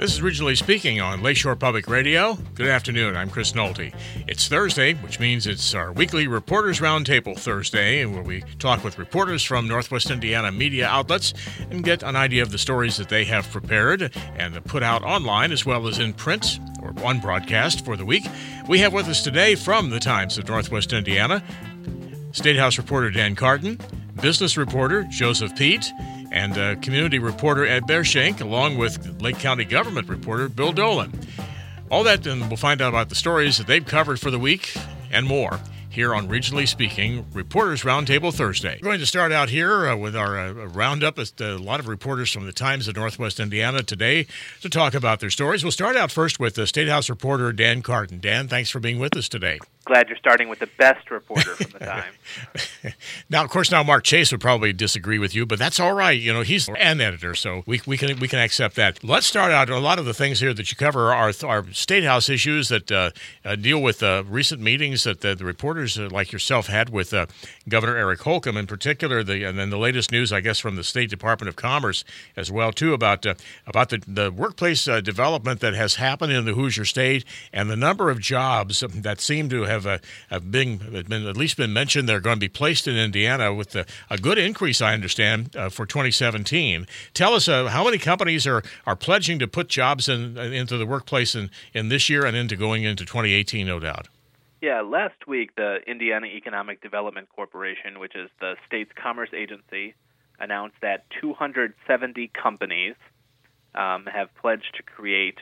This is Regionally Speaking on Lakeshore Public Radio. Good afternoon, I'm Chris Nolte. It's Thursday, which means it's our weekly Reporters Roundtable Thursday, where we talk with reporters from Northwest Indiana media outlets and get an idea of the stories that they have prepared and put out online as well as in print or on broadcast for the week. We have with us today from the Times of Northwest Indiana, State House reporter Dan Carton, business reporter Joseph Peet, and community reporter Ed Bearshank, along with Lake County government reporter Bill Dolan. All that, and we'll find out about the stories that they've covered for the week and more here on Regionally Speaking, Reporters Roundtable Thursday. We're going to start out here with our roundup with a lot of reporters from the Times of Northwest Indiana today to talk about their stories. We'll start out first with the State House reporter Dan Carton. Dan, thanks for being with us today. Glad you're starting with the best reporter from the Times. Now, of course, Mark Chase would probably disagree with you, but that's all right. You know, he's an editor, so we can accept that. Let's start out. A lot of the things here that you cover are State House issues that deal with recent meetings that the reporters like yourself had with Governor Eric Holcomb, in particular, and then the latest news, I guess, from the State Department of Commerce as well, too, about the workplace development that has happened in the Hoosier State and the number of jobs that seem to have been at least been mentioned. They're going to be placed in Indiana with a good increase, I understand, for 2017. Tell us how many companies are pledging to put jobs into the workplace in this year and going into 2018, no doubt. Yeah, last week the Indiana Economic Development Corporation, which is the state's commerce agency, announced that 270 companies have pledged to create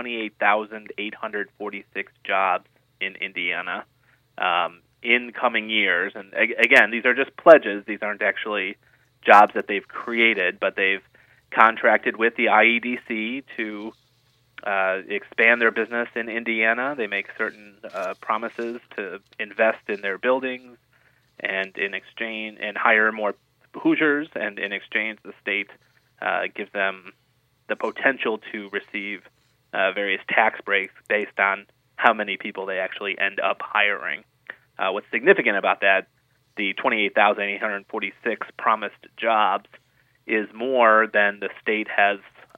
28,846 jobs in Indiana in coming years. And again, these are just pledges. These aren't actually jobs that they've created, but they've contracted with the IEDC to expand their business in Indiana. They make certain promises to invest in their buildings and in exchange and hire more Hoosiers, and in exchange the state gives them the potential to receive various tax breaks based on how many people they actually end up hiring. What's significant about that, the 28,846 promised jobs, is more than the state has,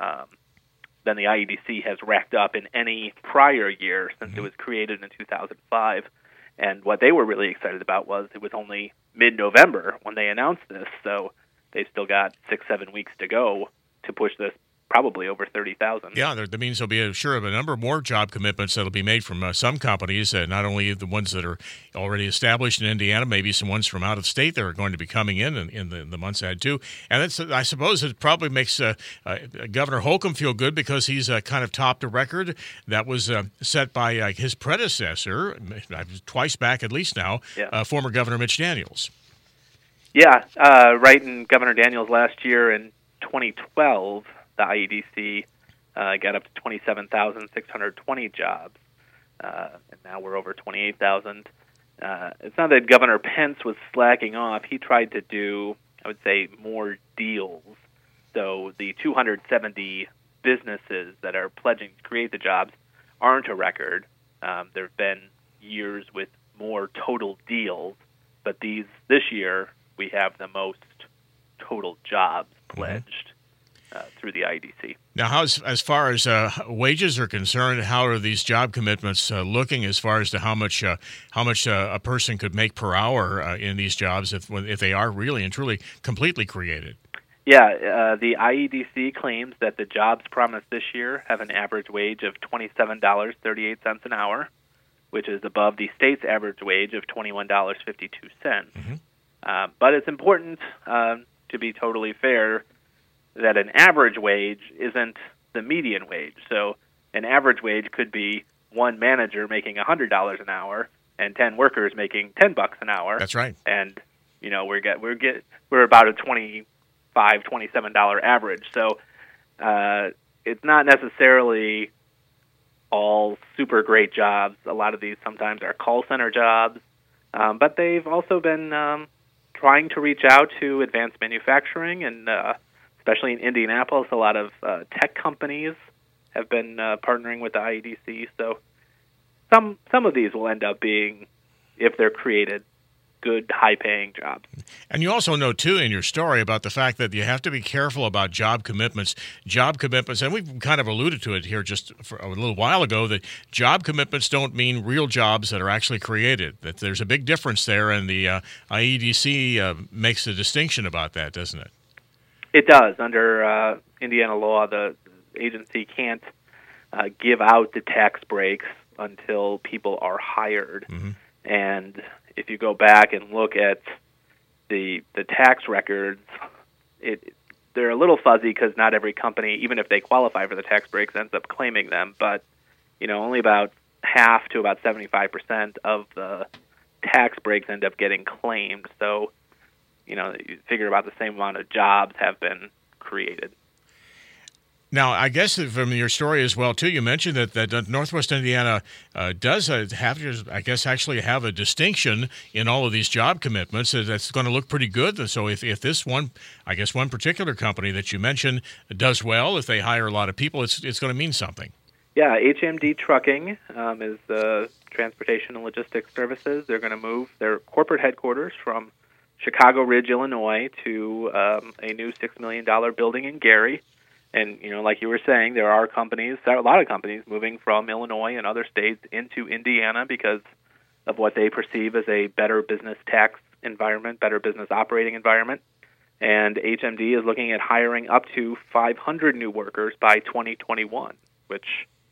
than the IEDC has racked up in any prior year since it was created in 2005. And what they were really excited about was it was only mid-November when they announced this, so they've still got 6-7 weeks to go to push this probably over 30,000. Yeah, that means there'll be a number more job commitments that'll be made from some companies, not only the ones that are already established in Indiana, maybe some ones from out of state that are going to be coming in the months ahead too. And that's, I suppose it probably makes Governor Holcomb feel good because he's kind of topped a record that was set by his predecessor, twice back at least now, former Governor Mitch Daniels. Yeah, right in Governor Daniels last year in 2012, the IEDC got up to 27,620 jobs, and now we're over 28,000. It's not that Governor Pence was slacking off. He tried to do, I would say, more deals. So the 270 businesses that are pledging to create the jobs aren't a record. There have been years with more total deals, but this year we have the most total jobs pledged through the IEDC. Now, as far as wages are concerned, how are these job commitments looking as far as to how much a person could make per hour in these jobs if they are really and truly completely created? Yeah, the IEDC claims that the jobs promised this year have an average wage of $27.38 an hour, which is above the state's average wage of $21.52. Mm-hmm. But it's important to be totally fair that an average wage isn't the median wage. So an average wage could be one manager making $100 an hour and 10 workers making $10 an hour. That's right. And you know we're about a $27 average. So it's not necessarily all super great jobs. A lot of these sometimes are call center jobs, but they've also been trying to reach out to advanced manufacturing and especially in Indianapolis, a lot of tech companies have been partnering with the IEDC. So some of these will end up being, if they're created, good, high-paying jobs. And you also know, too, in your story about the fact that you have to be careful about job commitments. Job commitments, and we've kind of alluded to it here just for a little while ago, that job commitments don't mean real jobs that are actually created. That there's a big difference there, and the IEDC makes a distinction about that, doesn't it? It does. Under Indiana law, the agency can't give out the tax breaks until people are hired. Mm-hmm. And if you go back and look at the tax records, they're a little fuzzy because not every company, even if they qualify for the tax breaks, ends up claiming them. But only about half to about 75% of the tax breaks end up getting claimed. So, you figure about the same amount of jobs have been created. Now, I guess from your story as well, too, you mentioned that Northwest Indiana does have to, I guess, actually have a distinction in all of these job commitments that's going to look pretty good. So if this one particular company that you mentioned does well, if they hire a lot of people, it's going to mean something. Yeah, HMD Trucking is the Transportation and Logistics Services. They're going to move their corporate headquarters from Chicago Ridge, Illinois, to a new $6 million building in Gary. And, like you were saying, there are a lot of companies moving from Illinois and other states into Indiana because of what they perceive as a better business tax environment, better business operating environment. And HMD is looking at hiring up to 500 new workers by 2021, which,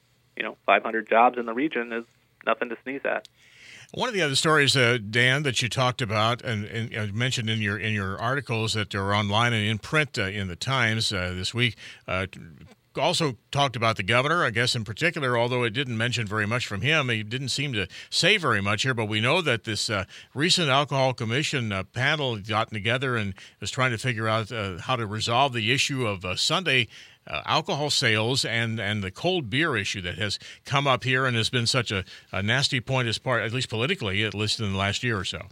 500 jobs in the region is nothing to sneeze at. One of the other stories, Dan, that you talked about and mentioned in your articles that are online and in print in the Times this week, also talked about the governor, I guess in particular, although it didn't mention very much from him. He didn't seem to say very much here, but we know that this recent Alcohol Commission panel got together and was trying to figure out how to resolve the issue of Sunday alcohol sales and the cold beer issue that has come up here and has been such a nasty point at least politically, at least in the last year or so.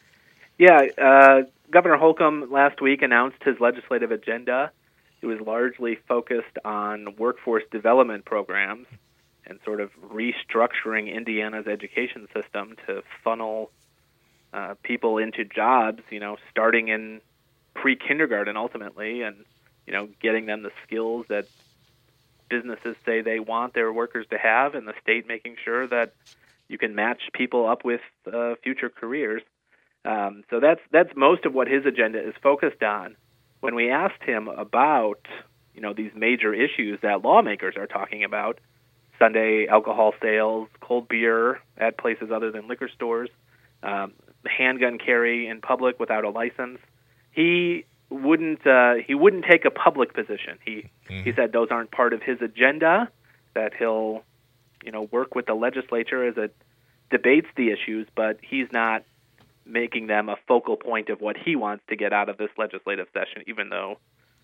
Yeah, Governor Holcomb last week announced his legislative agenda. It was largely focused on workforce development programs and sort of restructuring Indiana's education system to funnel people into jobs, starting in pre-kindergarten ultimately, and getting them the skills that businesses say they want their workers to have, and the state making sure that you can match people up with future careers. So that's most of what his agenda is focused on. When we asked him about, these major issues that lawmakers are talking about, Sunday alcohol sales, cold beer at places other than liquor stores, handgun carry in public without a license, he wouldn't take a public position. He said those aren't part of his agenda, that he'll work with the legislature as it debates the issues, but he's not making them a focal point of what he wants to get out of this legislative session, even though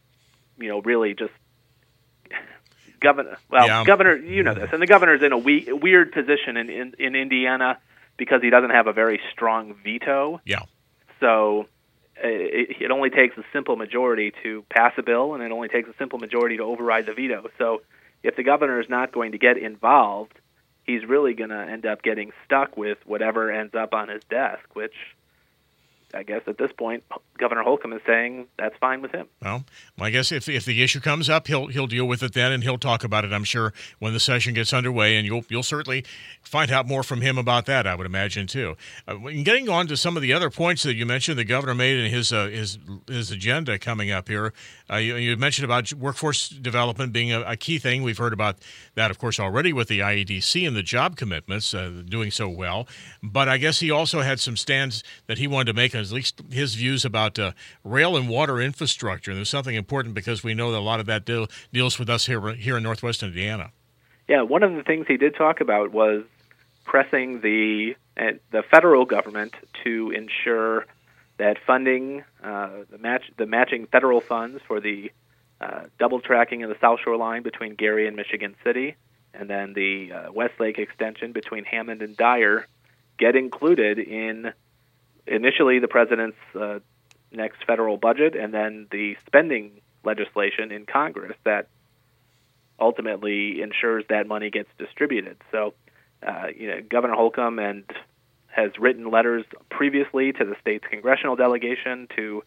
really just governor, you know this, and the governor's in a weird position in Indiana because he doesn't have a very strong veto. Yeah. So it only takes a simple majority to pass a bill, and it only takes a simple majority to override the veto. So if the governor is not going to get involved, he's really going to end up getting stuck with whatever ends up on his desk, which I guess at this point, Governor Holcomb is saying that's fine with him. Well, I guess if the issue comes up, he'll deal with it then, and he'll talk about it, I'm sure, when the session gets underway, and you'll certainly find out more from him about that, I would imagine, too. Getting on to some of the other points that you mentioned the governor made in his agenda coming up here, you mentioned about workforce development being a key thing. We've heard about that, of course, already with the IEDC and the job commitments doing so well. But I guess he also had some stands that he wanted to make, at least his views about rail and water infrastructure. And there's something important because we know that a lot of that deals with us here in Northwest Indiana. Yeah, one of the things he did talk about was pressing the federal government to ensure that funding, the matching federal funds for the double tracking of the South Shore Line between Gary and Michigan City, and then the Westlake extension between Hammond and Dyer, get included in initially the president's next federal budget, and then the spending legislation in Congress that ultimately ensures that money gets distributed. So, Governor Holcomb and has written letters previously to the state's congressional delegation, to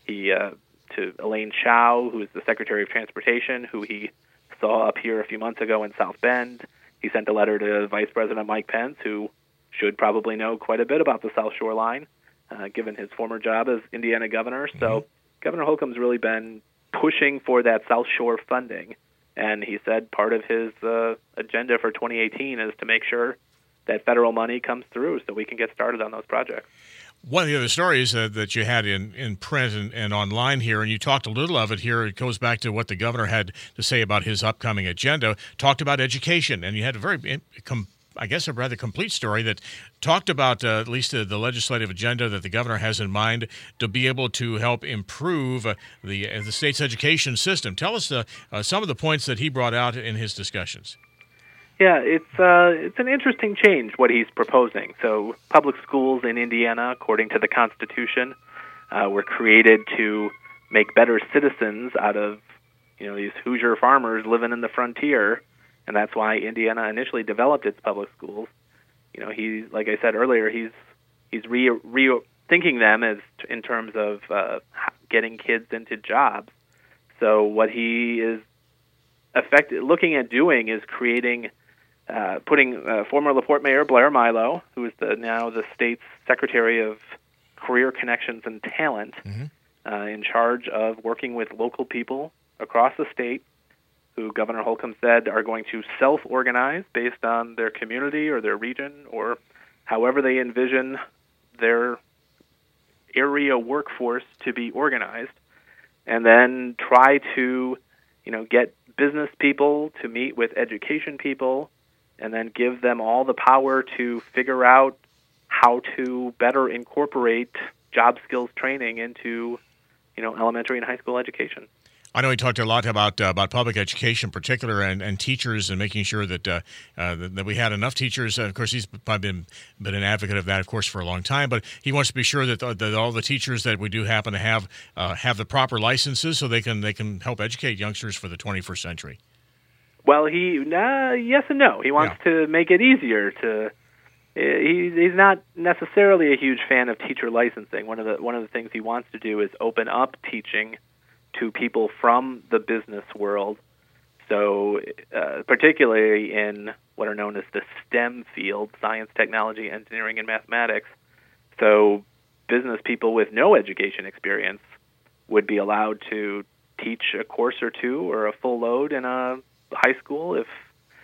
Elaine Chao, who is the Secretary of Transportation, who he saw up here a few months ago in South Bend. He sent a letter to Vice President Mike Pence, who should probably know quite a bit about the South Shore line, given his former job as Indiana governor. So Governor Holcomb's really been pushing for that South Shore funding, and he said part of his agenda for 2018 is to make sure that federal money comes through so we can get started on those projects. One of the other stories that you had in print and online here, and you talked a little of it here, it goes back to what the governor had to say about his upcoming agenda, talked about education, and you had a very, I guess, a rather complete story that talked about at least the legislative agenda that the governor has in mind to be able to help improve the state's education system. Tell us some of the points that he brought out in his discussions. Yeah, it's an interesting change, what he's proposing. So public schools in Indiana, according to the Constitution, were created to make better citizens out of, these Hoosier farmers living in the frontier, and that's why Indiana initially developed its public schools. He, like I said earlier, he's rethinking them as in terms of getting kids into jobs. So what he is looking at doing is creating, putting former LaPorte Mayor Blair Milo, who is now the state's Secretary of Career Connections and Talent, in charge of working with local people across the state, who Governor Holcomb said are going to self-organize based on their community or their region or however they envision their area workforce to be organized, and then try to, get business people to meet with education people and then give them all the power to figure out how to better incorporate job skills training into, elementary and high school education. I know he talked a lot about public education in particular and teachers and making sure that that we had enough teachers. Of course, he's probably been an advocate of that, of course, for a long time. But he wants to be sure that all the teachers that we do happen to have the proper licenses so they can help educate youngsters for the 21st century. Well, yes and no. He wants to make it easier to. He's not necessarily a huge fan of teacher licensing. One of the things he wants to do is open up teaching to people from the business world, so particularly in what are known as the STEM field, science, technology, engineering, and mathematics. So business people with no education experience would be allowed to teach a course or two or a full load in a high school if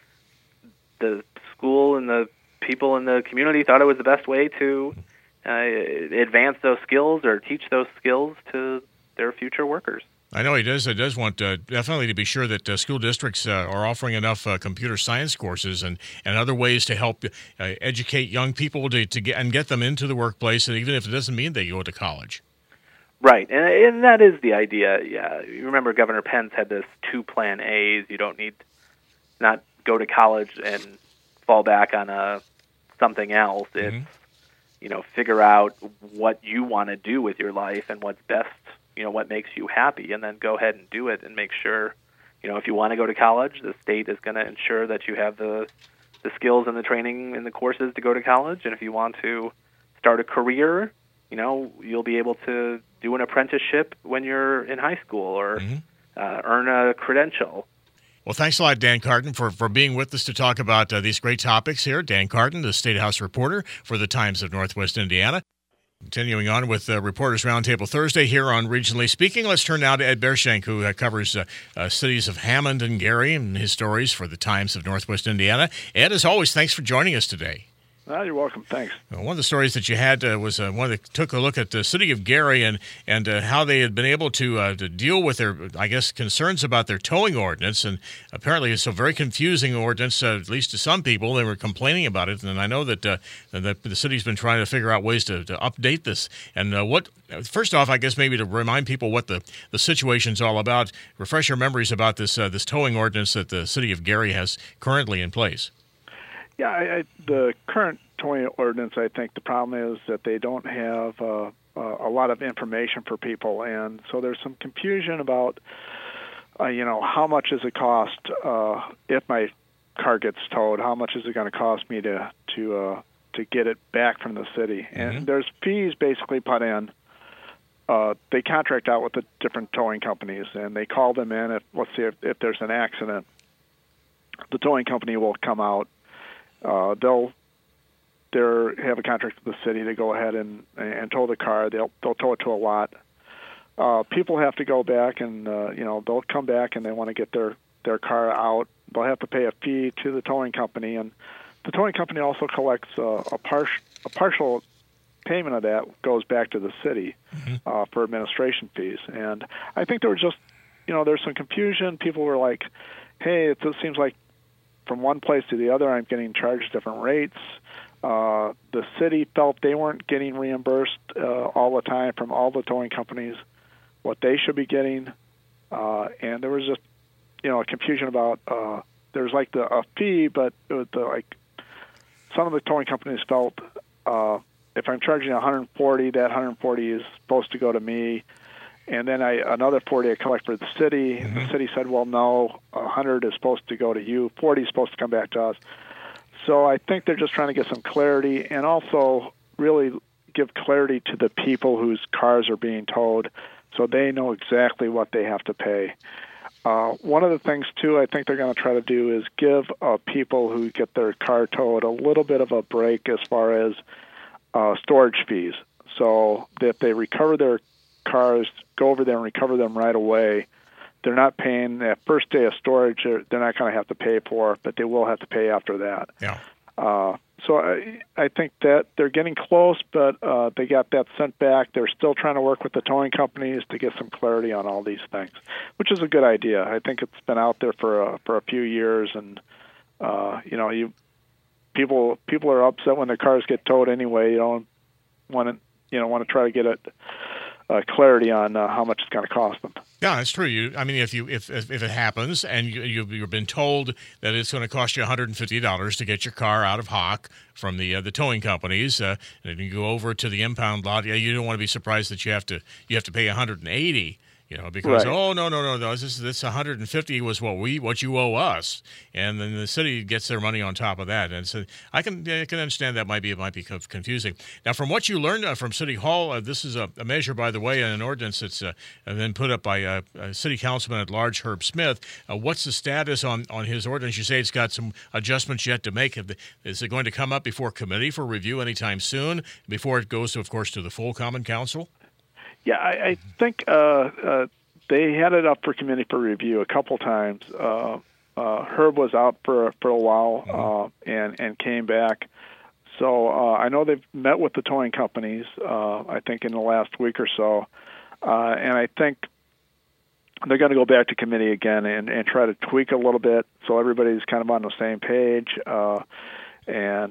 the school and the people in the community thought it was the best way to advance those skills or teach those skills to their future workers. I know he does want definitely to be sure that school districts are offering enough computer science courses and other ways to help educate young people to get them into the workplace, and even if it doesn't mean they go to college. Right, and that is the idea. Yeah, you remember Governor Pence had this 2 Plan A's. You don't need not go to college and fall back on something else. It's figure out what you want to do with your life and what's best. What makes you happy, and then go ahead and do it and make sure, if you want to go to college, the state is going to ensure that you have the skills and the training and the courses to go to college. And if you want to start a career, you'll be able to do an apprenticeship when you're in high school or earn a credential. Well, thanks a lot, Dan Carton, for being with us to talk about these great topics here. Dan Carton, the State House reporter for the Times of Northwest Indiana. Continuing on with Reporters Roundtable Thursday here on Regionally Speaking, let's turn now to Ed Bershank, who covers cities of Hammond and Gary and his stories for the Times of Northwest Indiana. Ed, as always, thanks for joining us today. You're welcome. Thanks. One of the stories that you had was one that took a look at the city of Gary and how they had been able to deal with their, I guess, concerns about their towing ordinance. And apparently it's a very confusing ordinance, at least to some people. They were complaining about it. And I know that the city's been trying to figure out ways to update this. And first off, I guess maybe to remind people what the situation's all about, refresh your memories about this towing ordinance that the city of Gary has currently in place. Yeah, the current towing ordinance, I think the problem is that they don't have a lot of information for people, and so there's some confusion about, how much does it cost if my car gets towed? How much is it going to cost me to to get it back from the city. And there's fees basically put in. They contract out with the different towing companies, and they call them in. Let's say if there's an accident, the towing company will come out. They'll have a contract with the city to go ahead and tow the car. They'll tow it to a lot. People have to go back and they'll come back and they want to get their car out. They'll have to pay a fee to the towing company, and the towing company also collects a partial payment of that goes back to the city for administration fees. And I think there was just there's some confusion. People were like, "Hey, it seems like from one place to the other, I'm getting charged different rates." The city felt they weren't getting reimbursed all the time from all the towing companies what they should be getting, and there was just a confusion about there's like a fee, but some of the towing companies felt if I'm charging 140, that 140 is supposed to go to me, and then another 40 I collect for the city. And the city said, well, no, 100 is supposed to go to you, 40 is supposed to come back to us. So I think they're just trying to get some clarity and also really give clarity to the people whose cars are being towed so they know exactly what they have to pay. One of the things, too, I think they're going to try to do is give people who get their car towed a little bit of a break as far as storage fees, so that they recover their cars, go over there and recover them right away. They're not paying that first day of storage. They're not going to have to pay for, but they will have to pay after that. Yeah. So I think that they're getting close, but they got that sent back. They're still trying to work with the towing companies to get some clarity on all these things, which is a good idea. I think it's been out there for a few years, and people are upset when their cars get towed anyway. You don't want to try to get clarity on how much it's going to cost them. Yeah, that's true. If it happens and you've been told that it's going to cost you $150 to get your car out of hock from the towing companies, and you go over to the impound lot, you don't want to be surprised that you have to pay $180. Because right. Oh no, this 150 was what you owe us, and then the city gets their money on top of that, and so I can understand that it might be confusing. Now, from what you learned from City Hall, this is a measure, by the way, an ordinance that's been put up by City Councilman at Large Herb Smith. What's the status on his ordinance? You say it's got some adjustments yet to make. Is it going to come up before committee for review anytime soon? Before it goes, of course, to the full Common Council? Yeah, I think they had it up for committee for review a couple times. Herb was out for a while and came back. So I know they've met with the towing companies, I think, in the last week or so. And I think they're going to go back to committee again and try to tweak a little bit so everybody's kind of on the same page. And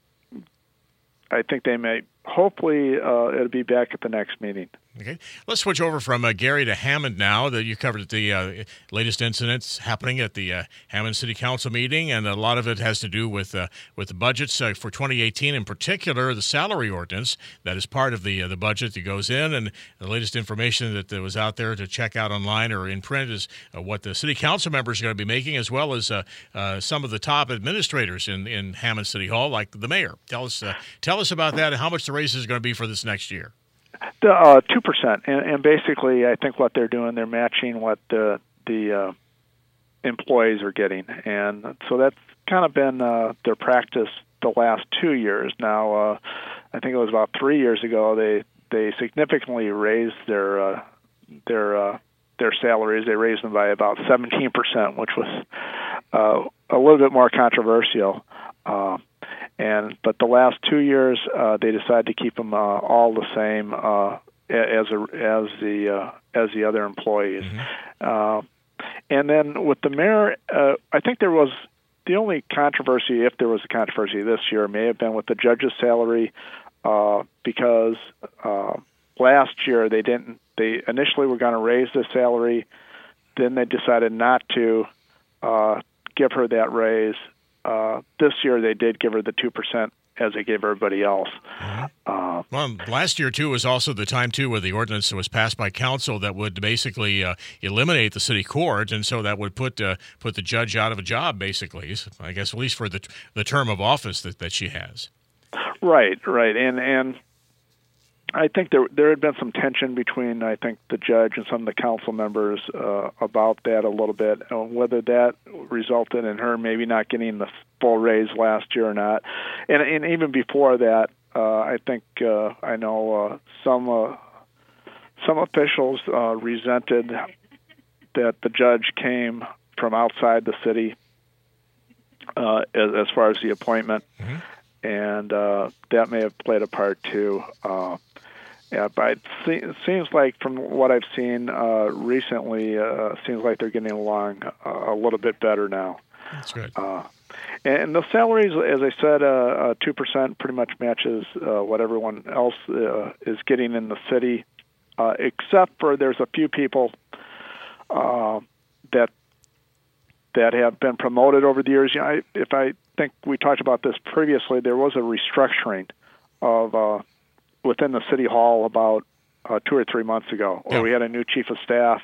I think they may, hopefully, it'll be back at the next meeting. Okay, let's switch over from Gary to Hammond now. That you covered the latest incidents happening at the Hammond City Council meeting, and a lot of it has to do with the budgets for 2018, in particular the salary ordinance that is part of the budget that goes in. And the latest information that was out there to check out online or in print is what the city council members are going to be making, as well as some of the top administrators in Hammond City Hall, like the mayor. Tell us about that and how much the raise is going to be for this next year. 2%, and basically, I think what they're doing, they're matching what the employees are getting, and so that's kind of been their practice the last 2 years. Now, I think it was about 3 years ago they significantly raised their salaries. They raised them by about 17%, which was a little bit more controversial. But the last 2 years, they decided to keep them all the same as the other employees. And then with the mayor, I think there was the only controversy, if there was a controversy this year, may have been with the judge's salary, because last year they initially were going to raise the salary, then they decided not to give her that raise. This year they did give her the 2% as they gave everybody else. Well, last year, too, was also the time, too, where the ordinance was passed by council that would basically eliminate the city court, and so that would put the judge out of a job, basically, I guess, at least for the term of office that she has. Right, and I think there had been some tension between, I think, the judge and some of the council members about that a little bit, whether that resulted in her maybe not getting the full raise last year or not. And even before that, I think I know some officials resented that the judge came from outside the city as far as the appointment, and that may have played a part too. Yeah, but it seems like from what I've seen recently, seems like they're getting along a little bit better now. That's good. And the salaries, as I said, 2% pretty much matches what everyone else is getting in the city, except for there's a few people that have been promoted over the years. If I think we talked about this previously, there was a restructuring of within the city hall about 2 or 3 months ago, where we had a new chief of staff.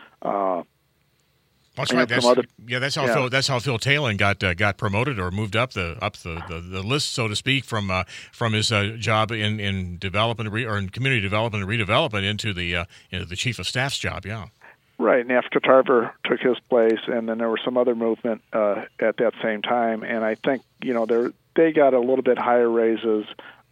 That's right. That's how Phil Talon got promoted or moved up the list, so to speak, from his job in development or in community development and redevelopment into the chief of staff's job. Yeah. Right. NAFTA Tarver took his place, and then there was some other movement at that same time. And I think they got a little bit higher raises,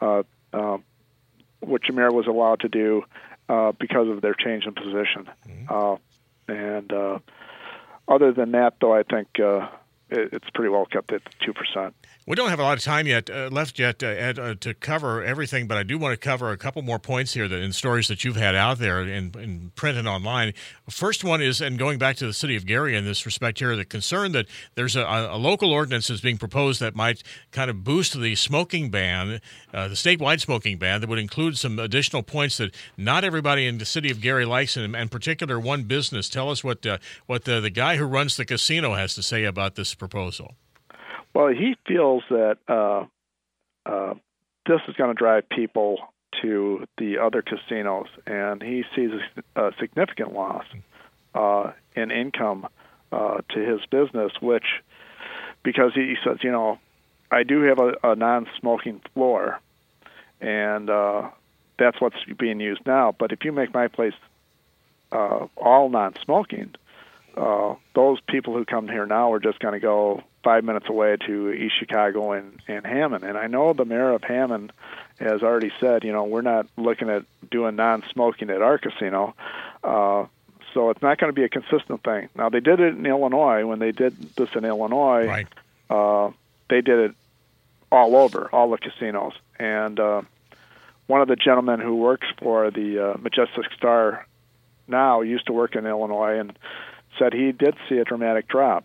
which the mayor was allowed to do because of their change in position. And other than that, though, I think it's pretty well kept at 2%. We don't have a lot of time left yet, Ed, to cover everything, but I do want to cover a couple more points here in stories that you've had out there in print and online. First one is, and going back to the city of Gary in this respect here, the concern that there's a local ordinance that's being proposed that might kind of boost the smoking ban, the statewide smoking ban, that would include some additional points that not everybody in the city of Gary likes, and in particular one business. Tell us what the guy who runs the casino has to say about this proposal. Well, he feels that this is going to drive people to the other casinos, and he sees a significant loss in income to his business, because he says, I do have a non-smoking floor, and that's what's being used now. But if you make my place all non-smoking, those people who come here now are just going to go 5 minutes away to East Chicago and Hammond. And I know the mayor of Hammond has already said, we're not looking at doing non-smoking at our casino. So it's not going to be a consistent thing. Now, they did it in Illinois. When they did this in Illinois, right. They did it all over, all the casinos. And one of the gentlemen who works for the Majestic Star now used to work in Illinois and said he did see a dramatic drop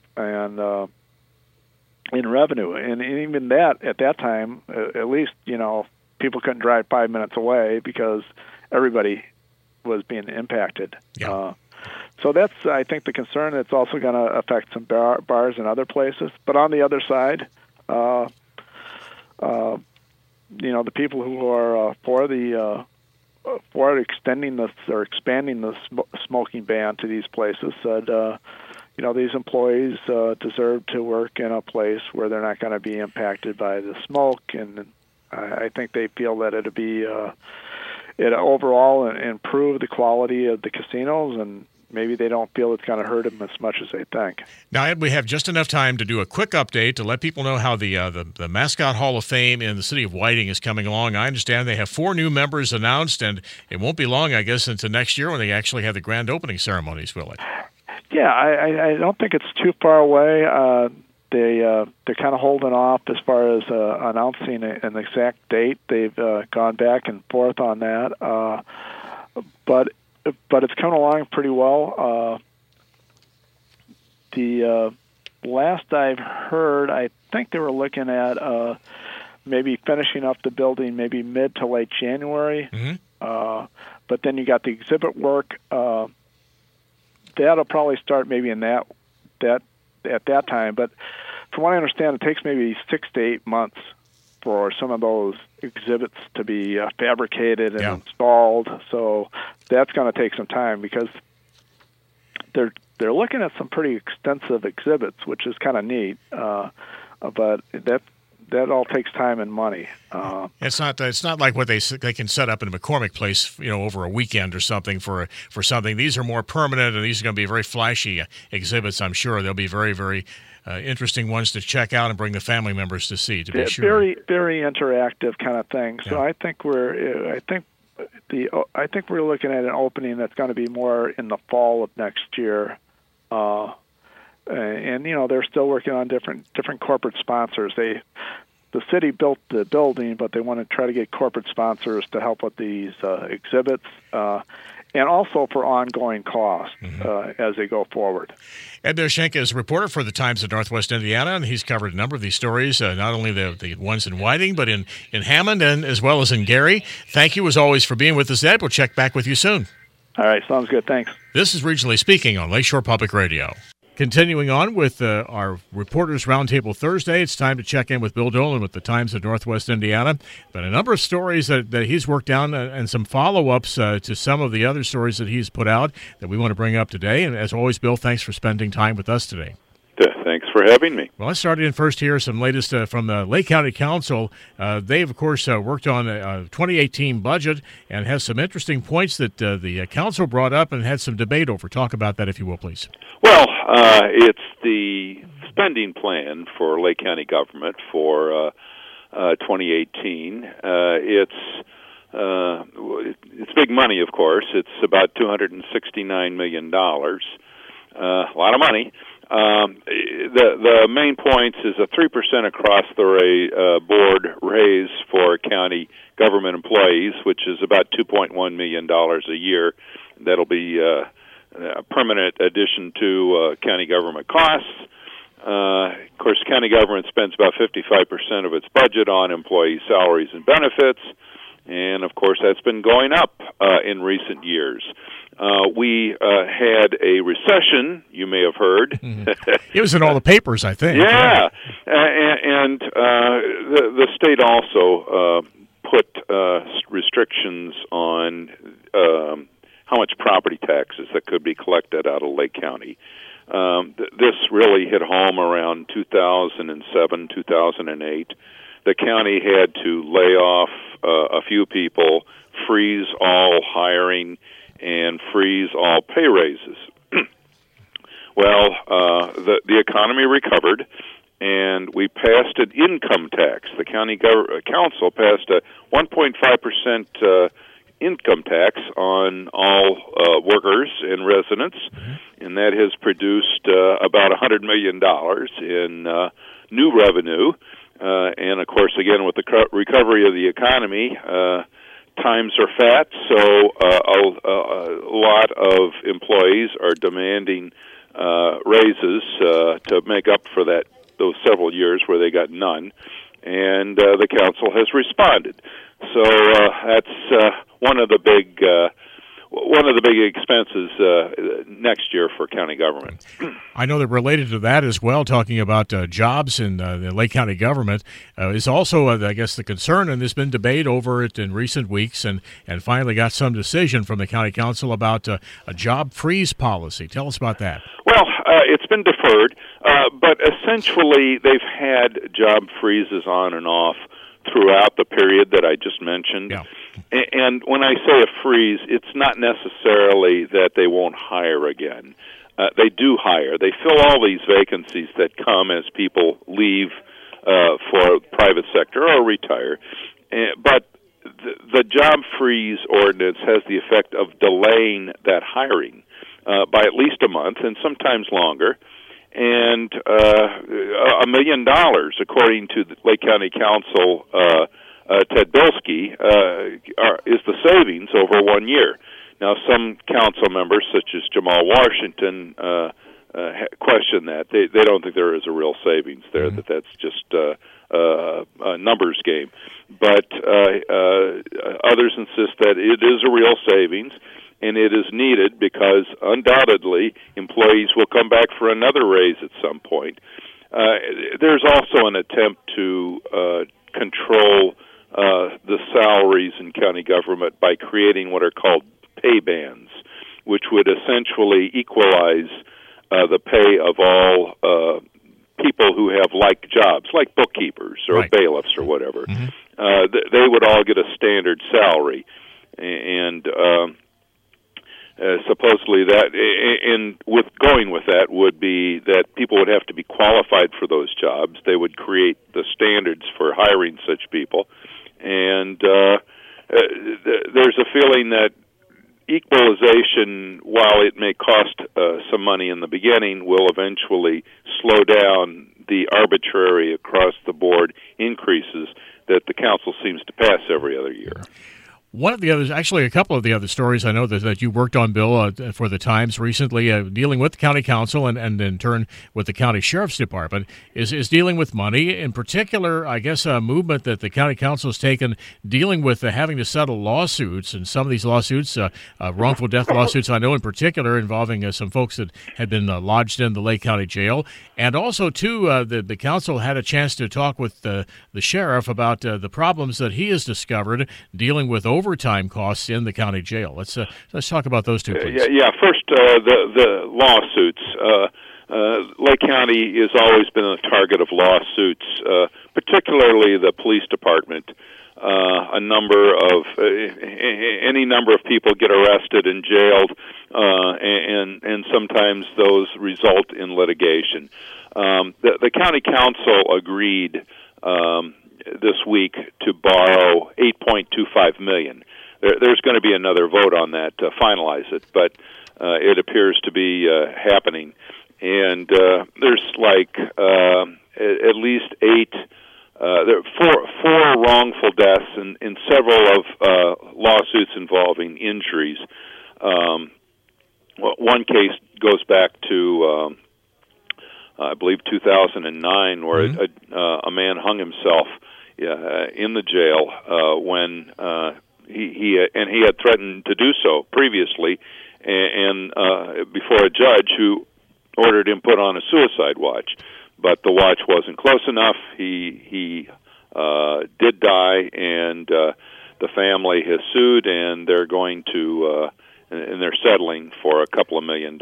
in revenue, and even that at that time, at least people couldn't drive 5 minutes away because everybody was being impacted. Yeah. So that's, I think, the concern. It's also going to affect some bars and other places. But on the other side, the people who are for extending this or expanding the smoking ban to these places said, these employees deserve to work in a place where they're not going to be impacted by the smoke, and I think they feel that it'll be it overall improve the quality of the casinos, and maybe they don't feel it's going to hurt them as much as they think. Now, Ed, we have just enough time to do a quick update to let people know how the Mascot Hall of Fame in the city of Whiting is coming along. I understand they have 4 new members announced, and it won't be long, I guess, until next year when they actually have the grand opening ceremonies, will it? Yeah, I don't think it's too far away. They're kind of holding off as far as announcing an exact date. They've gone back and forth on that, but it's coming along pretty well. The last I've heard, I think they were looking at maybe finishing up the building maybe mid to late January. Mm-hmm. But then you got the exhibit work. That'll probably start maybe in that at that time. But from what I understand, it takes maybe 6 to 8 months for some of those exhibits to be fabricated and installed. So that's going to take some time because they're looking at some pretty extensive exhibits, which is kind of neat. But that all takes time and money. It's not like what they can set up in a McCormick Place, over a weekend or something for something. These are more permanent, and these are going to be very flashy exhibits. I'm sure they'll be very, very interesting ones to check out and bring the family members to see. To be sure, very, very interactive kind of thing. So I think we're looking at an opening that's going to be more in the fall of next year. And they're still working on different corporate sponsors. The city built the building, but they want to try to get corporate sponsors to help with these exhibits, and also for ongoing costs as they go forward. Ed Daschenka is a reporter for the Times of Northwest Indiana, and he's covered a number of these stories, not only the ones in Whiting, but in Hammond and as well as in Gary. Thank you, as always, for being with us, Ed. We'll check back with you soon. All right, sounds good. Thanks. This is Regionally Speaking on Lakeshore Public Radio. Continuing on with our Reporters Roundtable Thursday, it's time to check in with Bill Dolan with the Times of Northwest Indiana. But a number of stories that he's worked down and some follow-ups to some of the other stories that he's put out that we want to bring up today. And as always, Bill, thanks for spending time with us today. Thanks for having me. Well, let's start in first here. Some latest from the Lake County Council. They've, of course, worked on a 2018 budget and has some interesting points that the council brought up and had some debate over. Talk about that, if you will, please. Well, it's the spending plan for Lake County government for 2018. It's big money, of course. It's about $269 million. A lot of money. The main points is a 3% across the board raise for county government employees, which is about $2.1 million a year. That'll be a permanent addition to county government costs. Of course, county government spends about 55% of its budget on employee salaries and benefits, and of course that's been going up in recent years. We had a recession, you may have heard. It was in all the papers, I think. Yeah, and the state also put restrictions on how much property taxes that could be collected out of Lake County. This really hit home around 2007, 2008. The county had to lay off a few people, freeze all hiring, and freeze all pay raises. Well, the economy recovered, and we passed an income tax. The county council passed a 1.5% income tax on all workers and residents, and that has produced about $100 million in new revenue. And, of course, again, with the recovery of the economy, times are fat, so a lot of employees are demanding raises to make up for those several years where they got none, and the council has responded. So that's one of the big expenses next year for county government. I know that related to that as well, talking about jobs in the Lake County government, is also, I guess, the concern, and there's been debate over it in recent weeks, and finally got some decision from the county council about a job freeze policy. Tell us about that. Well, it's been deferred, but essentially they've had job freezes on and off throughout the period that I just mentioned. Yeah. And when I say a freeze, it's not necessarily that they won't hire again. They do hire. They fill all these vacancies that come as people leave for private sector or retire. But the job freeze ordinance has the effect of delaying that hiring by at least a month and sometimes longer. And $1 million, according to the Lake County Council, Ted Bilski, is the savings over 1 year. Now, some council members, such as Jamal Washington, question that. They don't think there is a real savings there, that's just a numbers game. But others insist that it is a real savings, and it is needed because undoubtedly employees will come back for another raise at some point. There's also an attempt to control the salaries in county government by creating what are called pay bands, which would essentially equalize the pay of all people who have like jobs, like bookkeepers or right. bailiffs or whatever. Mm-hmm. They would all get a standard salary, and supposedly that, and with going with that would be that people would have to be qualified for those jobs. They would create the standards for hiring such people, and there's a feeling that equalization, while it may cost some money in the beginning, will eventually slow down the arbitrary across-the-board increases that the council seems to pass every other year. One of the others, actually a couple of the other stories I know that you worked on, Bill, for the Times recently, dealing with the county council and in turn with the county sheriff's department, is dealing with money. In particular, I guess a movement that the county council has taken dealing with having to settle lawsuits, and some of these lawsuits, wrongful death lawsuits, I know in particular, involving some folks that had been lodged in the Lake County Jail. And also, too, the council had a chance to talk with the sheriff about the problems that he has discovered dealing with overtime costs in the county jail. Let's talk about those two, please. First, the lawsuits. Lake County has always been a target of lawsuits, particularly the police department. Any number of people get arrested and jailed, and sometimes those result in litigation. The county council agreed this week to borrow $8.25 million. There's going to be another vote on that to finalize it, but it appears to be happening. And there's at least four wrongful deaths in several of lawsuits involving injuries. One case goes back to I believe 2009, where a man hung himself in the jail when he had threatened to do so previously, and before a judge who ordered him put on a suicide watch, but the watch wasn't close enough. He did die, and the family has sued, and they're going to and they're settling for a couple of $1 million.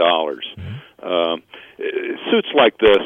Suits like this,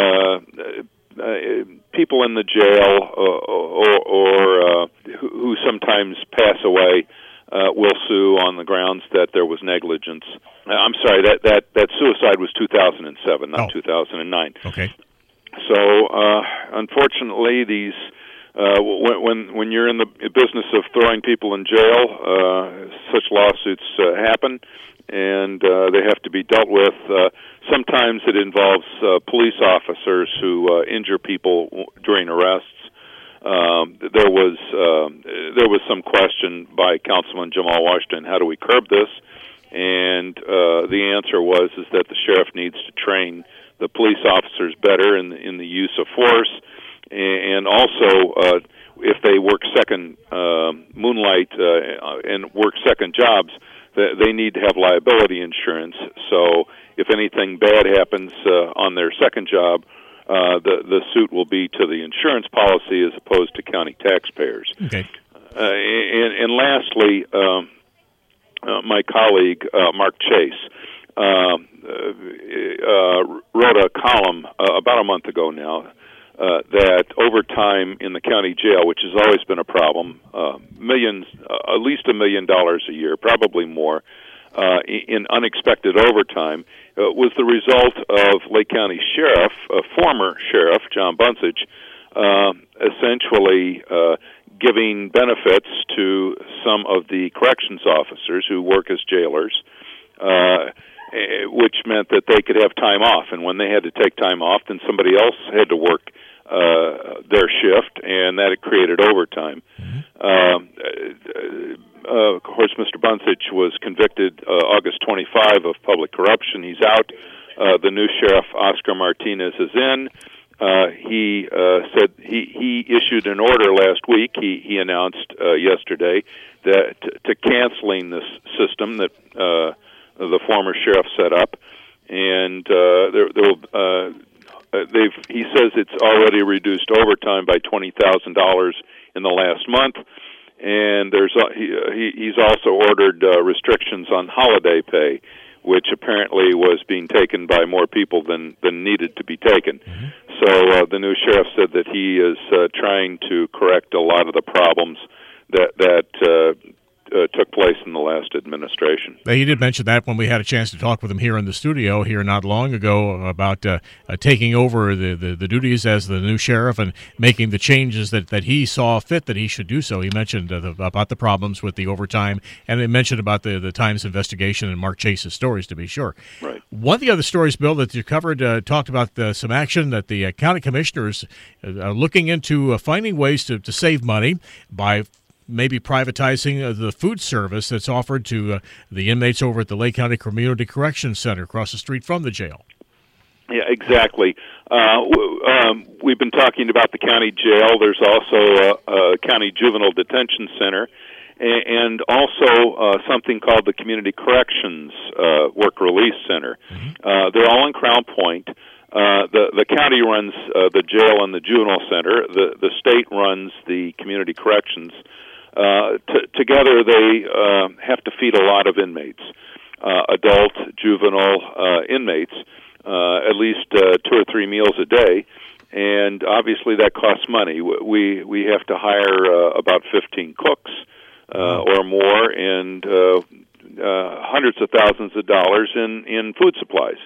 people in the jail or who sometimes pass away will sue on the grounds that there was negligence. I'm sorry, that suicide was 2007, not 2009. Okay. So, unfortunately, these when you're in the business of throwing people in jail, such lawsuits happen, and they have to be dealt with. Sometimes it involves police officers who injure people during arrests. There was some question by Councilman Jamal Washington, how do we curb this? And the answer was that the sheriff needs to train the police officers better in the use of force, and also if they work second moonlight and work second jobs, they need to have liability insurance. So if anything bad happens on their second job, the suit will be to the insurance policy as opposed to county taxpayers. Okay. And lastly, my colleague Mark Chase wrote a column about a month ago now that overtime in the county jail, which has always been a problem, millions, at least $1 million a year, probably more, in unexpected overtime, was the result of Lake County Sheriff, former Sheriff John Bunsich, essentially giving benefits to some of the corrections officers who work as jailers, which meant that they could have time off. And when they had to take time off, then somebody else had to work their shift, and that had created overtime. Of course, Mr. Bunsich was convicted August 25 of public corruption. He's out. The new sheriff, Oscar Martinez, is in. He said he issued an order last week. He announced yesterday that to canceling this system that the former sheriff set up, and he says it's already reduced overtime by $20,000 in the last month, and he's also ordered restrictions on holiday pay, which apparently was being taken by more people than needed to be taken. So So the new sheriff said that he is trying to correct a lot of the problems that took place in the last administration. He did mention that when we had a chance to talk with him here in the studio here not long ago about taking over the duties as the new sheriff and making the changes that he saw fit that he should do so. He mentioned about the problems with the overtime, and he mentioned about the Times investigation and Mark Chase's stories, to be sure. Right. One of the other stories, Bill, that you covered talked about some action that the county commissioners are looking into finding ways to save money by maybe privatizing the food service that's offered to the inmates over at the Lake County Community Corrections Center across the street from the jail. Yeah, exactly. We've been talking about the county jail. There's also a county juvenile detention center, and also something called the Community Corrections Work Release Center. Mm-hmm. They're all in Crown Point. The county runs the jail and the juvenile center. The state runs the community corrections. Together, they have to feed a lot of inmates, adult, juvenile inmates, at least 2 or 3 meals a day, and obviously that costs money. We have to hire about 15 cooks or more, and hundreds of thousands of dollars in food supplies.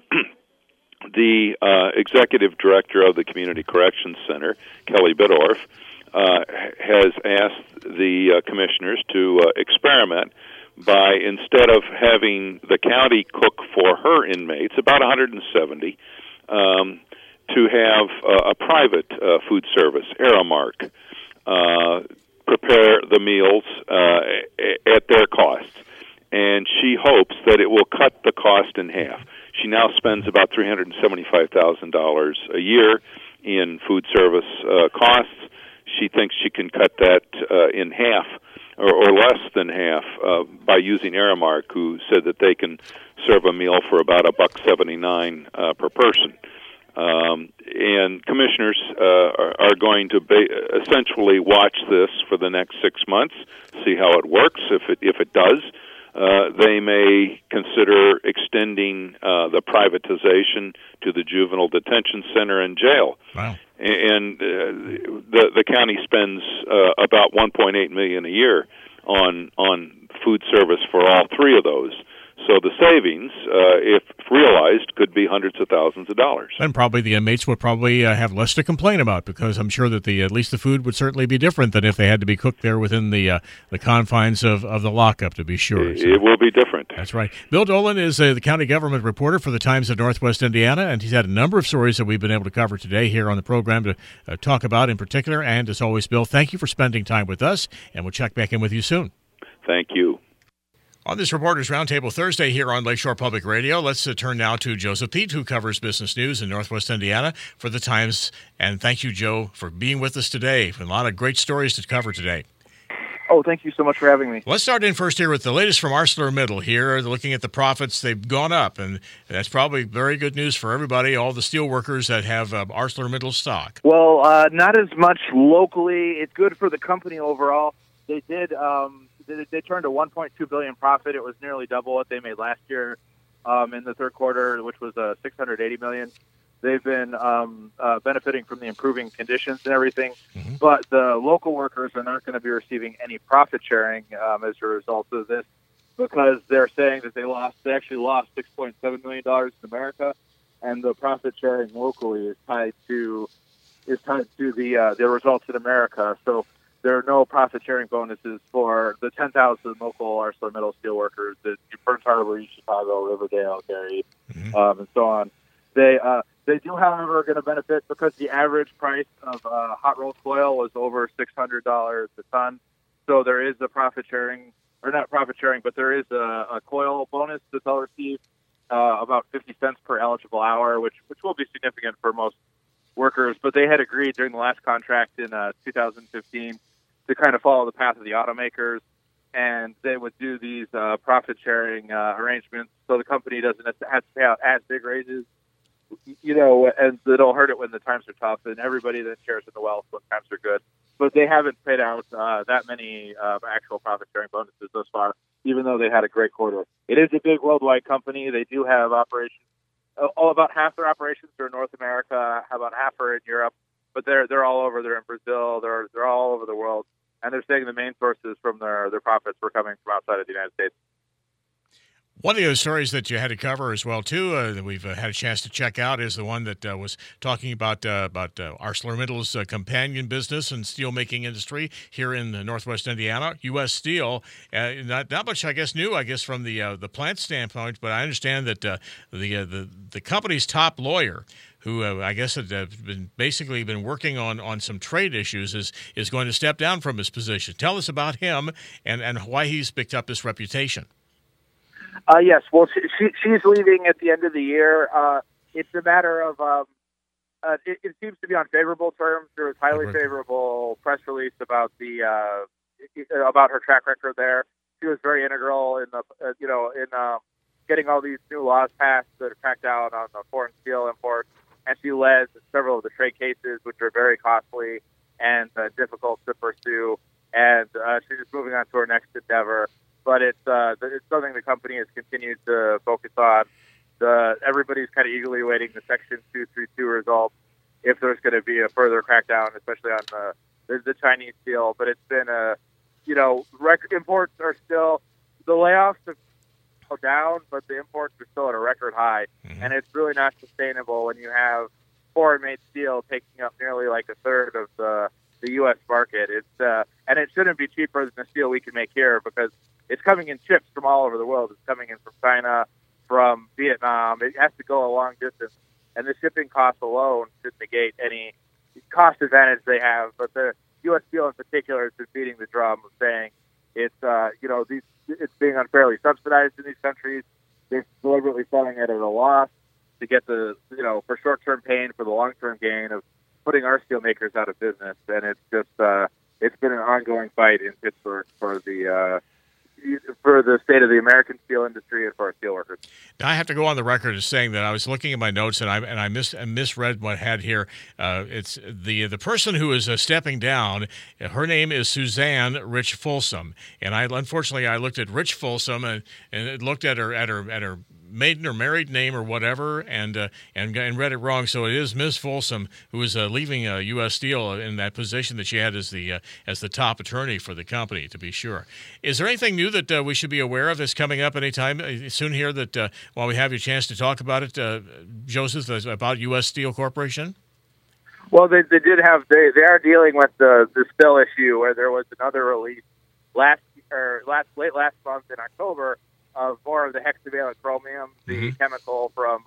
The executive director of the Community Corrections Center, Kelly Bidorf, has asked the commissioners to experiment by, instead of having the county cook for her inmates, about 170, to have a private food service, Aramark, prepare the meals at their cost. And she hopes that it will cut the cost in half. She now spends about $375,000 a year in food service costs. She thinks she can cut that in half or less than half by using Aramark, who said that they can serve a meal for about $1.79 per person. And commissioners are going to essentially watch this for the next 6 months, see how it works. If it does, they may consider extending the privatization to the juvenile detention center and jail. Wow. And the county spends about $1.8 million a year on food service for all 3 of those. So the savings, if realized, could be hundreds of thousands of dollars. And probably the inmates would probably have less to complain about, because I'm sure that at least the food would certainly be different than if they had to be cooked there within the confines of the lockup, to be sure. So, it will be different. That's right. Bill Dolan is the county government reporter for the Times of Northwest Indiana, and he's had a number of stories that we've been able to cover today here on the program to talk about in particular. And as always, Bill, thank you for spending time with us, and we'll check back in with you soon. Thank you. On this Reporters Roundtable Thursday here on Lakeshore Public Radio, let's turn now to Joseph Peet, who covers business news in Northwest Indiana for the Times. And thank you, Joe, for being with us today. A lot of great stories to cover today. Oh, thank you so much for having me. Let's start in first here with the latest from ArcelorMittal here. Looking at the profits, they've gone up, and that's probably very good news for everybody, all the steel workers that have ArcelorMittal stock. Well, not as much locally. It's good for the company overall. They did... They turned a $1.2 billion profit. It was nearly double what they made last year in the third quarter, which was $680 million. They've been benefiting from the improving conditions and everything, but the local workers are not going to be receiving any profit sharing as a result of this, because they're saying that they actually lost $6.7 million in America, and the profit sharing locally is tied to the results in America. So there are no profit-sharing bonuses for the 10,000 local ArcelorMittal steelworkers at Burns Harbor, Chicago, Riverdale, Gary, and so on. They do, however, are going to benefit because the average price of hot-rolled coil was over $600 a ton. So there is a profit-sharing, or not profit-sharing, but there is a coil bonus that they'll receive, about 50 cents per eligible hour, which will be significant for most workers. But they had agreed during the last contract in 2015 to kind of follow the path of the automakers, and they would do these profit-sharing arrangements so the company doesn't have to pay out as big raises, and it'll hurt it when the times are tough, and everybody then shares in the wealth when times are good. But they haven't paid out that many actual profit-sharing bonuses thus far, even though they had a great quarter. It is a big worldwide company. They do have operations about half their operations are in North America, about half are in Europe, but they're all over. They're in Brazil. They're all over the world, and they're saying the main sources from their profits were coming from outside of the United States. One of the other stories that you had to cover as well, too, that we've had a chance to check out is the one that was talking about ArcelorMittal's companion business and steelmaking industry here in Northwest Indiana. U.S. Steel, not much, I guess, new, from the plant standpoint, but I understand that the company's top lawyer, who I guess had been working on some trade issues, is going to step down from his position. Tell us about him and why he's picked up this reputation. Yes, well, she's leaving at the end of the year. It's a matter of it seems to be on favorable terms. There was highly favorable press release about about her track record there. She was very integral in getting all these new laws passed that crack down on the foreign steel imports, and she led several of the trade cases, which are very costly and difficult to pursue. And she's just moving on to her next endeavor. But it's something the company has continued to focus on. Everybody's kind of eagerly awaiting the Section 232 results if there's going to be a further crackdown, especially on the Chinese steel. But it's been imports are still, the layoffs have gone down, but the imports are still at a record high, and it's really not sustainable when you have foreign-made steel taking up nearly like a third of the U.S. market. And it shouldn't be cheaper than the steel we can make here because it's coming in chips from all over the world. It's coming in from China, from Vietnam. It has to go a long distance, and the shipping costs alone should negate any cost advantage they have. But the U.S. Steel in particular has been beating the drum of saying it's being unfairly subsidized in these countries. They're deliberately selling it at a loss to get for short-term pain for the long-term gain of putting our steel makers out of business. And it's just it's been an ongoing fight in Pittsburgh for the state of the American steel industry and for our steel workers. Now, I have to go on the record as saying that I was looking at my notes and I misread what I had here. It's the person who is stepping down. Her name is Suzanne Rich Folsom, and I looked at Rich Folsom and looked at her maiden or married name or whatever, and read it wrong. So it is Ms. Folsom who is leaving U.S. Steel in that position that she had as the top attorney for the company. To be sure, is there anything new that we should be aware of that's coming up anytime soon here? That while we have you a chance to talk about it, Joseph, about U.S. Steel Corporation. Well, they are dealing with the spill issue where there was another release late last month in October of more of the hexavalent chromium, the chemical from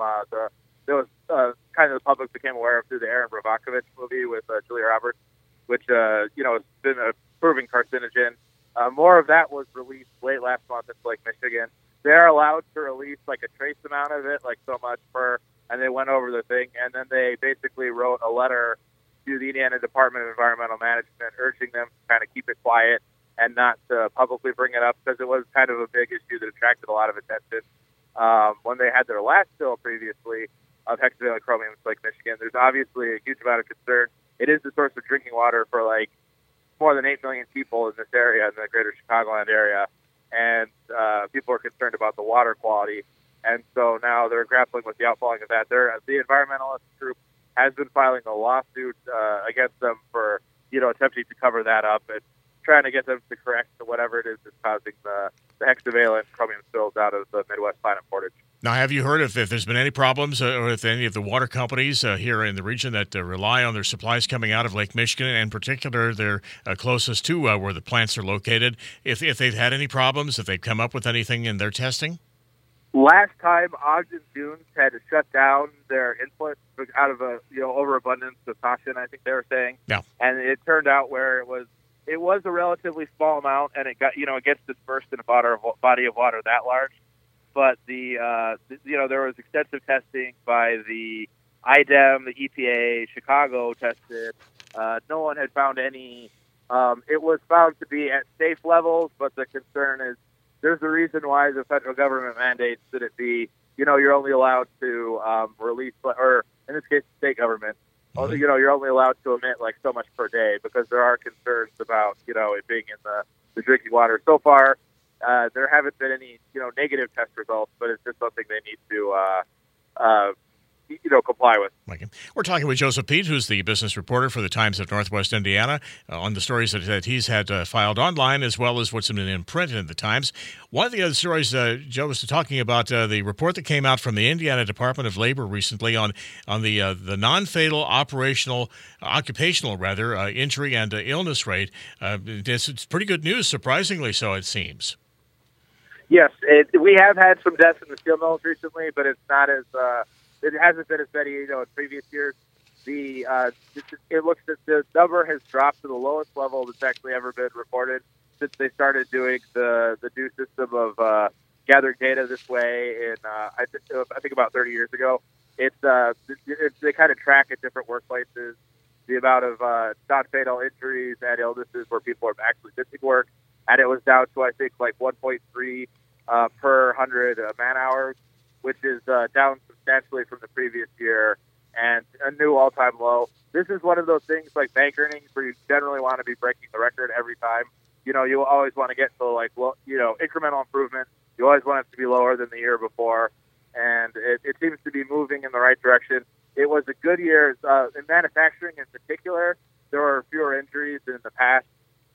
the the public became aware of through the Aaron Brockovich movie with Julia Roberts, which has been a proven carcinogen. More of that was released late last month in Lake Michigan. They're allowed to release like a trace amount of it, like so much per, and they went over the thing, and then they basically wrote a letter to the Indiana Department of Environmental Management urging them to kind of keep it quiet and not to publicly bring it up because it was kind of a big issue that attracted a lot of attention. When they had their last spill previously of hexavalent chromium in Lake Michigan, there's obviously a huge amount of concern. It is the source of drinking water for like more than 8 million people in this area, in the greater Chicagoland area, and people are concerned about the water quality. And so now they're grappling with the outfalling of that. The environmentalist group has been filing a lawsuit against them for attempting to cover that up and trying to get them to correct whatever it is that's causing the hexavalent chromium spills out of the Midwest Plant and Portage. Now, have you heard if there's been any problems with any of the water companies here in the region that rely on their supplies coming out of Lake Michigan, and in particular they're closest to where the plants are located, if they've had any problems, if they've come up with anything in their testing? Last time, Ogden Dunes had to shut down their input out of overabundance of caution, I think they were saying. Yeah. And it turned out where it was a relatively small amount, and it got it gets dispersed in a body of water that large. But there was extensive testing by the IDEM, the EPA, Chicago tested. No one had found any. It was found to be at safe levels, but the concern is there's a reason why the federal government mandates that it be, you're only allowed to release, or in this case, the state government. You're only allowed to emit like so much per day because there are concerns about, it being in the drinking water. So far, there haven't been any, negative test results, but it's just something they need to comply with. Okay. We're talking with Joseph Pete, who's the business reporter for the Times of Northwest Indiana, on the stories that he's had filed online, as well as what's been in print in the Times. One of the other stories, Joe was talking about the report that came out from the Indiana Department of Labor recently on the non-fatal occupational injury and illness rate. It's pretty good news, surprisingly so, it seems. Yes, we have had some deaths in the steel mills recently, but it's not as it hasn't been as many, in previous years. It looks that the number has dropped to the lowest level that's actually ever been reported since they started doing the new system of gathering data this way. In I think about 30 years ago, they kind of track at different workplaces the amount of non-fatal injuries and illnesses where people are actually missing work, and it was down to I think like 1.3 per 100 man hours, which is down substantially from the previous year and a new all-time low. This is one of those things like bank earnings where you generally want to be breaking the record every time. You always want to get to incremental improvement. You always want it to be lower than the year before, and it seems to be moving in the right direction. It was a good year. In manufacturing in particular, there were fewer injuries than in the past.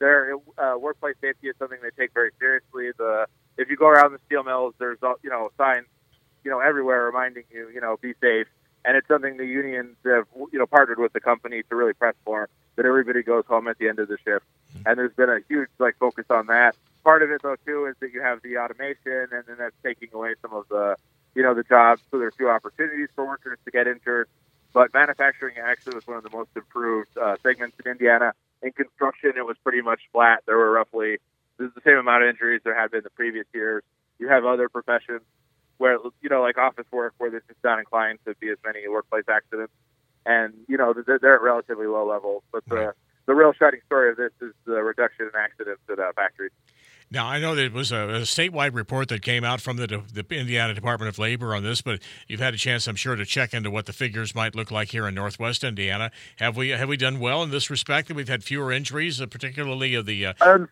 Workplace safety is something they take very seriously. If you go around the steel mills, there's signs everywhere reminding you, be safe. And it's something the unions have, partnered with the company to really press for, that everybody goes home at the end of the shift. And there's been a huge, focus on that. Part of it, though, too, is that you have the automation, and then that's taking away some of the jobs. So there's few opportunities for workers to get injured. But manufacturing actually was one of the most improved segments in Indiana. In construction, it was pretty much flat. There were roughly the same amount of injuries there had been the previous years. You have other professions where, like office work, where there's just not inclined to be as many workplace accidents. And, they're at relatively low levels. But the real shining story of this is the reduction in accidents at factories. Now, I know that it was a statewide report that came out from the Indiana Department of Labor on this, but you've had a chance, I'm sure, to check into what the figures might look like here in Northwest Indiana. Have we done well in this respect? That we've had fewer injuries, particularly of the.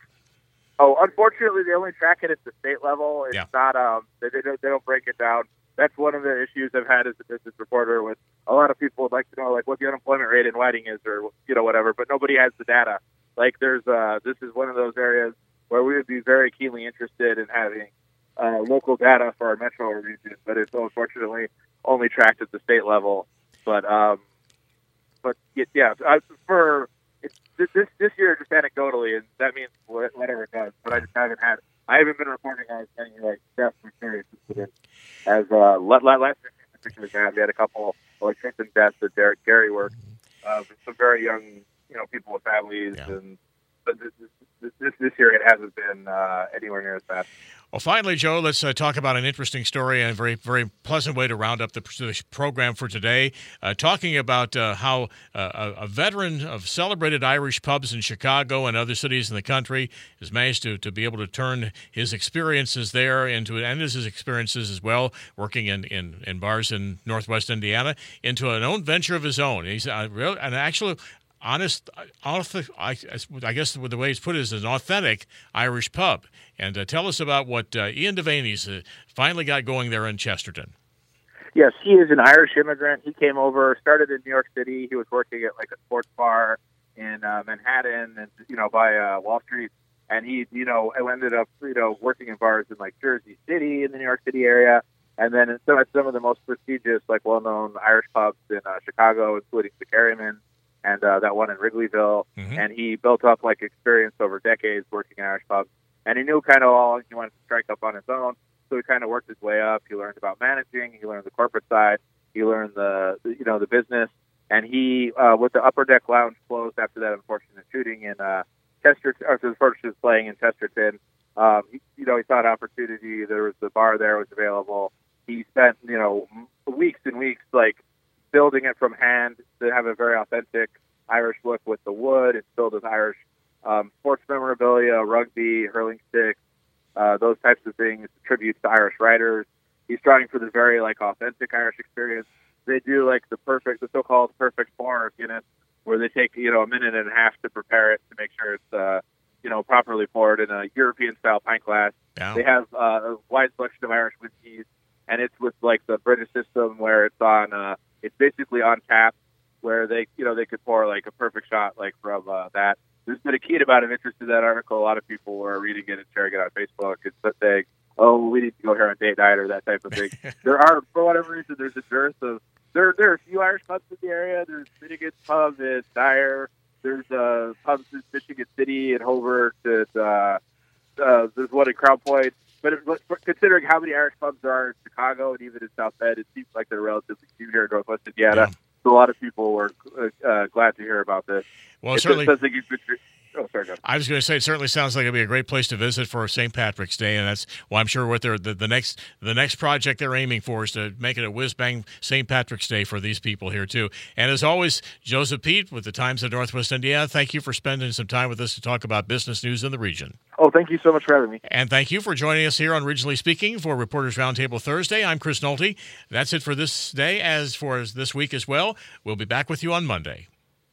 Unfortunately, they only track it at the state level. It's not. They don't break it down. That's one of the issues I've had as a business reporter. With a lot of people would like to know what the unemployment rate in Whiting is, or whatever, but nobody has the data. This is one of those areas where we would be very keenly interested in having local data for our metro region, but it's unfortunately only tracked at the state level. But this year, just anecdotally, and that means whatever it does. But I haven't been reporting on any deaths or serious incidents. As last year in particular, we had a couple electrician deaths at Gary work. Some very young, people with families, and but this year it hasn't been anywhere near as bad. Well, finally, Joe, let's talk about an interesting story and a very, very pleasant way to round up the program for today, talking about how a veteran of celebrated Irish pubs in Chicago and other cities in the country has managed to be able to turn his experiences there and his experiences as well, working in bars in Northwest Indiana, into an own venture of his own. He's an actual I guess the way it's put is an authentic Irish pub. And tell us about what Ian Devaney's finally got going there in Chesterton. Yes, he is an Irish immigrant. He came over, started in New York City. He was working at a sports bar in Manhattan and by Wall Street. And he ended up working in bars in Jersey City in the New York City area, and then at some of the most prestigious well-known Irish pubs in Chicago, including the Carryman and that one in Wrigleyville. Mm-hmm. And he built up experience over decades working in Irish pubs. And he knew kind of all he wanted to strike up on his own. So he kind of worked his way up. He learned about managing. He learned the corporate side. He learned the business. And he, with the Upper Deck Lounge closed after that unfortunate shooting in Chesterton, or the first was playing in Chesterton, he saw an opportunity. There was the bar there was available. He spent weeks and weeks building it from hand to have a very authentic Irish look with the wood. It's filled with Irish sports memorabilia, rugby, hurling sticks, those types of things, tributes to Irish writers. He's trying for the very authentic Irish experience. They do the so-called perfect pour of Guinness, where they take a minute and a half to prepare it to make sure it's properly poured in a European style pint glass. Yeah. They have a wide selection of Irish whiskeys. and it's with like the British system where it's on. It's basically on tap, where they could pour like a perfect shot like from that. There's been a keen amount of interest in that article. A lot of people were reading it and sharing it on Facebook and saying, "Oh, we need to go here on date night" or that type of thing. There are, for whatever reason, there's a dearth of. There are a few Irish pubs in the area. There's Finnegan's Pub in Dyer. There's pubs in Michigan City and Hobart. There's one in Crown Point. But considering how many Irish pubs there are in Chicago and even in South Bend, it seems like they're relatively few here in Northwest Indiana. Yeah. So a lot of people were glad to hear about this. Well, certainly. I was going to say, it certainly sounds like it'd be a great place to visit for St. Patrick's Day, and that's well, I'm sure what the next project they're aiming for is to make it a whiz bang St. Patrick's Day for these people here too. And as always, Joseph Pete with the Times of Northwest Indiana, thank you for spending some time with us to talk about business news in the region. Oh, thank you so much for having me. And thank you for joining us here on Regionally Speaking for Reporters Roundtable Thursday. I'm Chris Nolte. That's it for this day, as for this week as well. We'll be back with you on Monday.